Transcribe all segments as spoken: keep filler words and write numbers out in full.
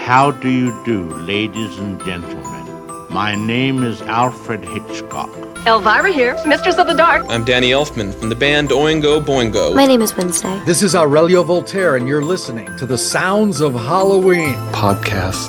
How do you do, ladies and gentlemen? My name is Alfred Hitchcock. Elvira here, Mistress of the Dark. I'm Danny Elfman from the band Oingo Boingo. My name is Wednesday. This is Aurelio Voltaire, and you're listening to the Sounds of Halloween podcast.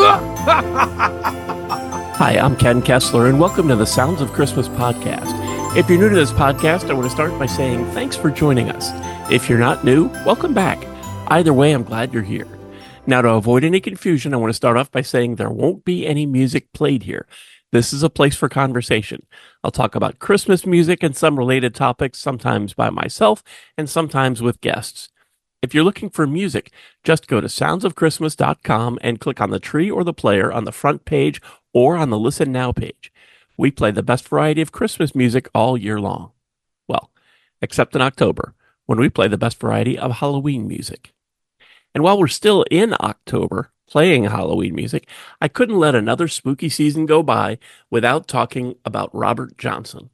Hi, I'm Ken Kessler, and welcome to the Sounds of Christmas podcast. If you're new to this podcast, I want to start by saying thanks for joining us. If you're not new, welcome back. Either way, I'm glad you're here. Now, to avoid any confusion, I want to start off by saying there won't be any music played here. This is a place for conversation. I'll talk about Christmas music and some related topics, sometimes by myself and sometimes with guests. If you're looking for music, just go to sounds of christmas dot com and click on the tree or the player on the front page or on the Listen Now page. We play the best variety of Christmas music all year long. Well, except in October, when we play the best variety of Halloween music. And while we're still in October playing Halloween music, I couldn't let another spooky season go by without talking about Robert Johnson.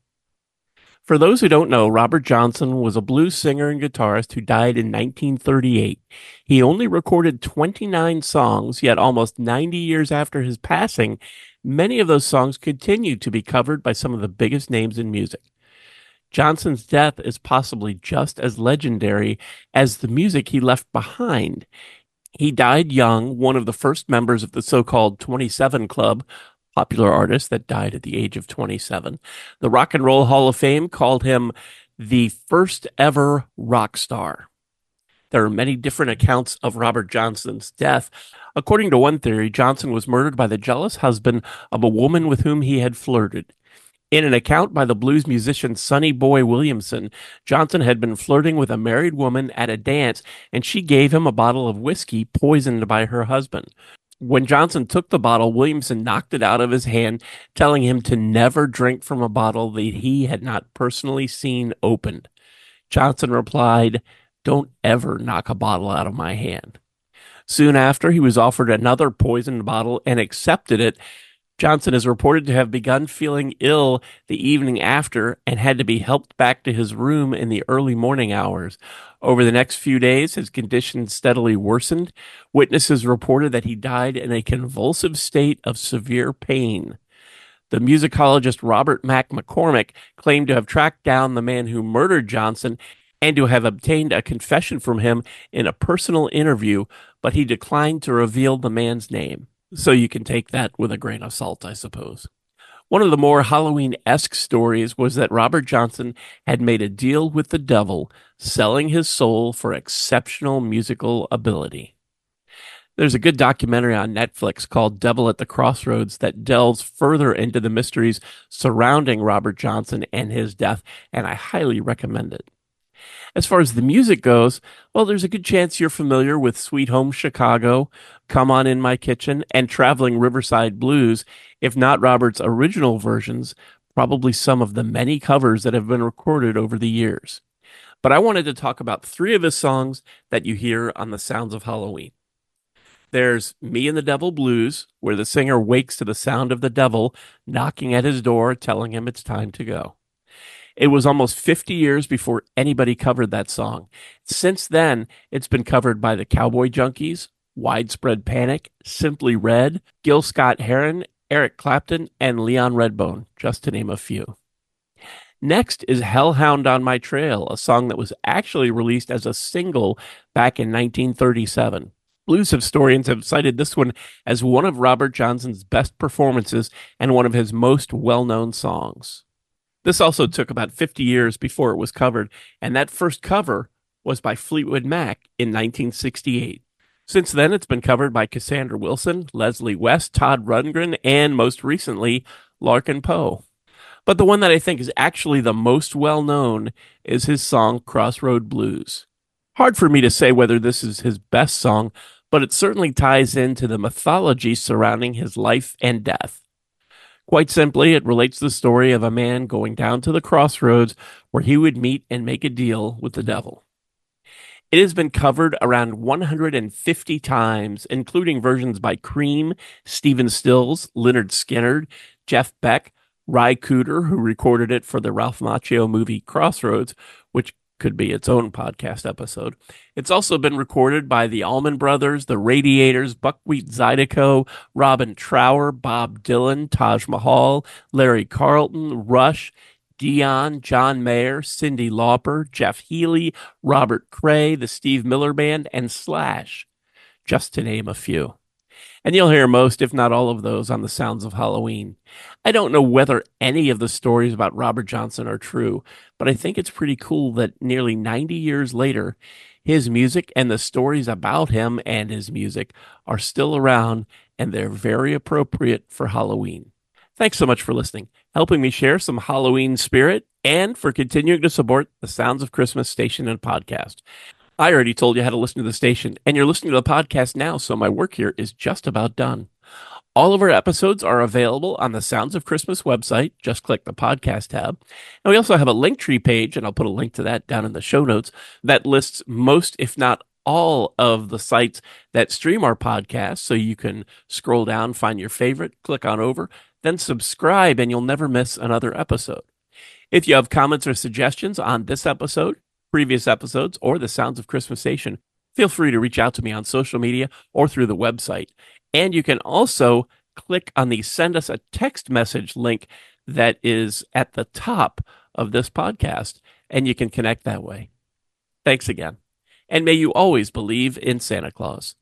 For those who don't know, Robert Johnson was a blues singer and guitarist who died in nineteen thirty-eight. He only recorded twenty-nine songs, yet almost ninety years after his passing, many of those songs continue to be covered by some of the biggest names in music. Johnson's death is possibly just as legendary as the music he left behind. He died young, one of the first members of the so-called twenty-seven Club, popular artist that died at the age of twenty-seven. The Rock and Roll Hall of Fame called him the first ever rock star. There are many different accounts of Robert Johnson's death. According to one theory, Johnson was murdered by the jealous husband of a woman with whom he had flirted. In an account by the blues musician Sonny Boy Williamson, Johnson had been flirting with a married woman at a dance, and she gave him a bottle of whiskey poisoned by her husband. When Johnson took the bottle, Williamson knocked it out of his hand, telling him to never drink from a bottle that he had not personally seen opened. Johnson replied, "Don't ever knock a bottle out of my hand." Soon after, he was offered another poisoned bottle and accepted it. Johnson is reported to have begun feeling ill the evening after and had to be helped back to his room in the early morning hours. Over the next few days, his condition steadily worsened. Witnesses reported that he died in a convulsive state of severe pain. The musicologist Robert Mack McCormick claimed to have tracked down the man who murdered Johnson and to have obtained a confession from him in a personal interview, but he declined to reveal the man's name. So you can take that with a grain of salt, I suppose. One of the more Halloween-esque stories was that Robert Johnson had made a deal with the devil, selling his soul for exceptional musical ability. There's a good documentary on Netflix called Devil at the Crossroads that delves further into the mysteries surrounding Robert Johnson and his death, and I highly recommend it. As far as the music goes, well, there's a good chance you're familiar with Sweet Home Chicago, Come On In My Kitchen, and Traveling Riverside Blues. If not Robert's original versions, probably some of the many covers that have been recorded over the years. But I wanted to talk about three of his songs that you hear on the Sounds of Halloween. There's Me and the Devil Blues, where the singer wakes to the sound of the devil knocking at his door, telling him it's time to go. It was almost fifty years before anybody covered that song. Since then, it's been covered by the Cowboy Junkies, Widespread Panic, Simply Red, Gil Scott-Heron, Eric Clapton, and Leon Redbone, just to name a few. Next is Hellhound on My Trail, a song that was actually released as a single back in nineteen thirty-seven. Blues historians have cited this one as one of Robert Johnson's best performances and one of his most well-known songs. This also took about fifty years before it was covered, and that first cover was by Fleetwood Mac in nineteen sixty-eight. Since then, it's been covered by Cassandra Wilson, Leslie West, Todd Rundgren, and most recently, Larkin Poe. But the one that I think is actually the most well-known is his song Crossroad Blues. Hard for me to say whether this is his best song, but it certainly ties into the mythology surrounding his life and death. Quite simply, it relates the story of a man going down to the crossroads where he would meet and make a deal with the devil. It has been covered around one hundred fifty times, including versions by Cream, Stephen Stills, Lynyrd Skynyrd, Jeff Beck, Ry Cooder, who recorded it for the Ralph Macchio movie Crossroads, which could be its own podcast episode. It's also been recorded by the Allman Brothers, the Radiators, Buckwheat Zydeco, Robin Trower, Bob Dylan, Taj Mahal, Larry Carlton, Rush, Dion, John Mayer, Cyndi Lauper, Jeff Healey, Robert Cray, the Steve Miller Band, and Slash, just to name a few. And you'll hear most, if not all of those, on the Sounds of Halloween. I don't know whether any of the stories about Robert Johnson are true, but I think it's pretty cool that nearly ninety years later, his music and the stories about him and his music are still around, and they're very appropriate for Halloween. Thanks so much for listening, helping me share some Halloween spirit, and for continuing to support the Sounds of Christmas station and podcast. I already told you how to listen to the station, and you're listening to the podcast now, so my work here is just about done. All of our episodes are available on the Sounds of Christmas website. Just click the podcast tab. And we also have a Linktree page, and I'll put a link to that down in the show notes, that lists most, if not all, of the sites that stream our podcast, so you can scroll down, find your favorite, click on over, then subscribe, and you'll never miss another episode. If you have comments or suggestions on this episode, previous episodes, or the Sounds of Christmas station, feel free to reach out to me on social media or through the website. And you can also click on the Send Us a Text Message link that is at the top of this podcast, and you can connect that way. Thanks again. And may you always believe in Santa Claus.